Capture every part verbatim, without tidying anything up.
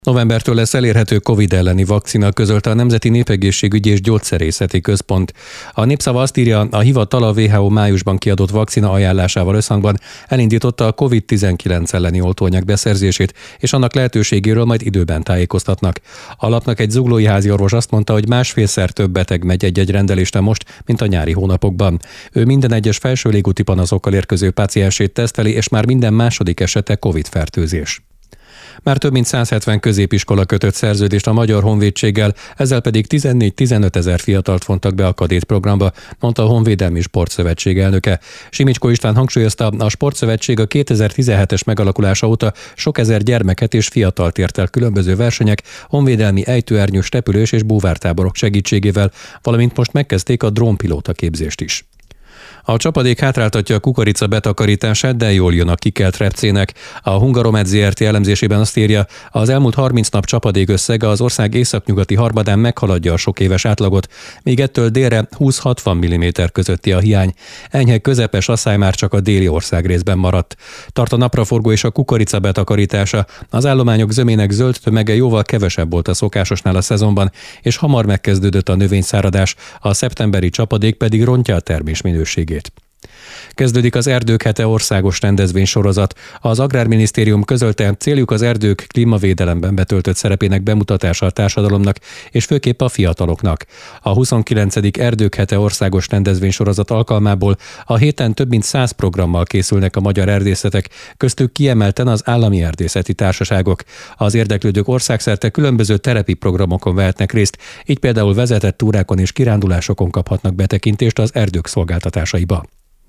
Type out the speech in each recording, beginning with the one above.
Novembertől lesz elérhető Covid elleni vakcina, közölte a Nemzeti Népegészségügyi és Gyógyszerészeti Központ. A Népszava azt írja, a hivatal a dupla vé há ó májusban kiadott vakcina ajánlásával összhangban elindította a kovid tizenkilenc elleni oltóanyag beszerzését, és annak lehetőségéről majd időben tájékoztatnak. A lapnak egy zuglói háziorvos azt mondta, hogy másfélszer több beteg megy egy-egy rendelésre most, mint a nyári hónapokban. Ő minden egyes felső légúti panaszokkal érkező páciensét teszteli, és már minden második esete Covid-fertőzés. Már több mint száz hetven középiskola kötött szerződést a Magyar Honvédséggel, ezzel pedig tizennégy-tizenöt ezer fiatalt vontak be a kadét programba, mondta a Honvédelmi Sportszövetség elnöke. Simicskó István hangsúlyozta, a Sportszövetség a kétezer-tizenhetes megalakulása óta sok ezer gyermeket és fiatalt ért el különböző versenyek, honvédelmi ejtőernyős, repülős és búvártáborok segítségével, valamint most megkezdték a drónpilóta képzést is. A csapadék hátráltatja a kukorica betakarítását, de jól jön a kikelt repcének. A Hungaromed zé er té elemzésében azt írja, az elmúlt harminc nap csapadék összege az ország északnyugati harmadán meghaladja a sok éves átlagot, míg ettől délre húsz-hatvan milliméter közötti a hiány. Enyhe közepes asszály már csak a déli ország részben maradt. Tart a napraforgó és a kukorica betakarítása. Az állományok zömének zöld tömege jóval kevesebb volt a szokásosnál a szezonban, és hamar megkezdődött a növényszáradás, a szeptemberi csapadék pedig rontja a termés minőségét. Kezdődik az Erdők hete országos rendezvénysorozat. Az Agrárminisztérium közölte, céljuk az erdők klímavédelemben betöltött szerepének bemutatása a társadalomnak, és főképp a fiataloknak. A huszonkilencedik Erdők hete országos rendezvénysorozat alkalmából a héten több mint száz programmal készülnek a magyar erdészetek, köztük kiemelten az állami erdészeti társaságok. Az érdeklődők országszerte különböző terepi programokon vehetnek részt, így például vezetett túrákon és kirándulásokon kaphatnak betekintést az erdők szolgáltatásaiba.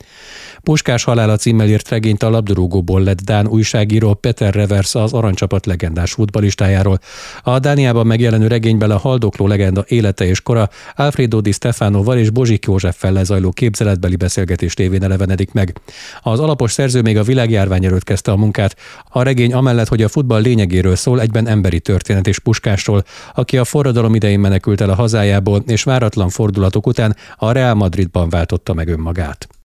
Puskás halála címmel írt regényt a labdarúgóból lett dán újságíró Peter Revers az aranycsapat legendás futballistájáról. A Dániában megjelenő regényben a haldokló legenda élete és kora Alfredo Di Stefanoval és Bozsik Józseffel lezajló képzeletbeli beszélgetés tévén elevenedik meg. Az alapos szerző még a világjárvány előtt kezdte a munkát. A regény amellett, hogy a futball lényegéről szól, egyben emberi történet és Puskásról, aki a forradalom idején menekült el a hazájából, és váratlan fordulatok után a Real Madridban váltotta meg önmagát.